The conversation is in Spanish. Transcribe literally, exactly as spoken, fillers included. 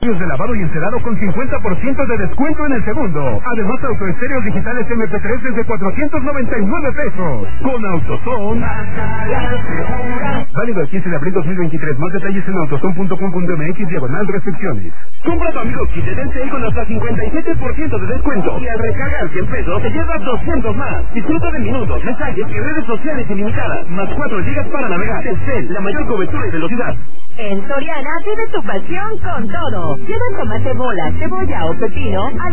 de lavado y encerado con cincuenta por ciento de descuento en el segundo. Además, autoestéreos digitales eme pe tres desde cuatrocientos noventa y nueve pesos. Con AutoZone. Válido el quince de abril dos mil veintitrés. Más detalles en autozone punto com punto eme equis diagonal restricciones. Compra tu amigo kit de Telcel con hasta cincuenta y siete por ciento de descuento. Y al recargar cien pesos te llevas doscientos más. Disfruta de minutos, mensajes y redes sociales ilimitadas. Más cuatro gigas para navegar. Telcel, la mayor cobertura y velocidad. En Soriana, vive tu pasión con todo. Lleva tomate bola, cebolla o pepino a